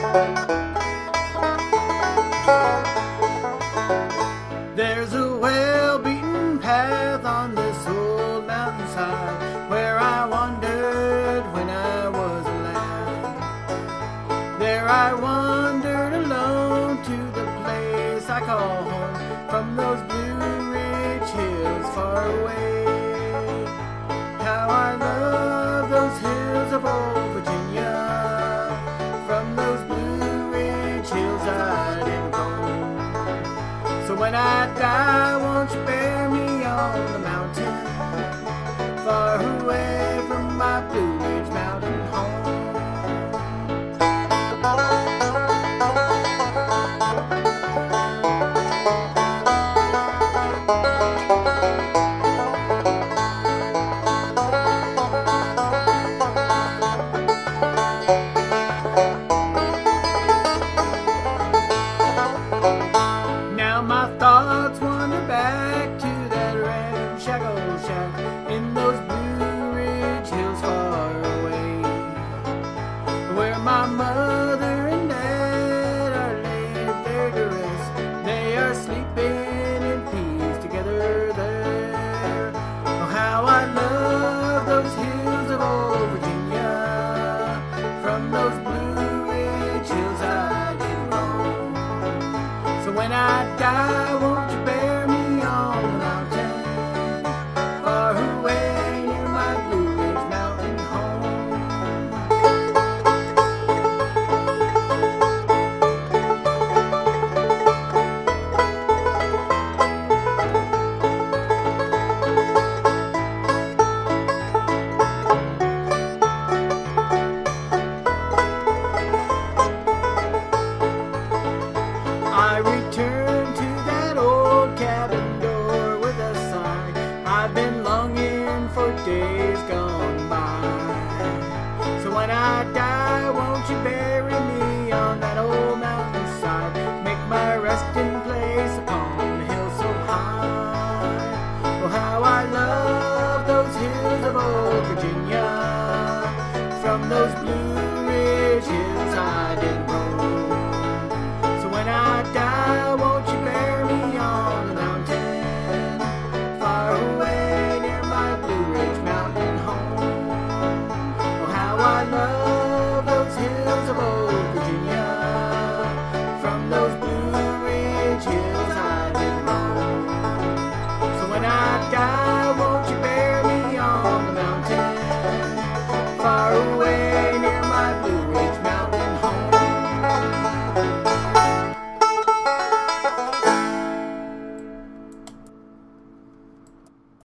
There's a well-beaten path on this old mountainside where I wandered when I was a lad. There I wandered alone to the place I call home, from those Blue Ridge hills far away. How I love those hills of old Virginia. From those Blue Ridge hills I didn't roam. So when I die, won't you bury me on the mountain, far away from my Blue Ridge mountain home? Now my thoughts wander back to that ramshackle shack in those Blue Ridge hills far away, where my mother and dad are laid there to rest. They are sleeping in peace together there. Oh, how I love those hills of old Virginia. From those Blue Ridge hills I did roam. So when I die,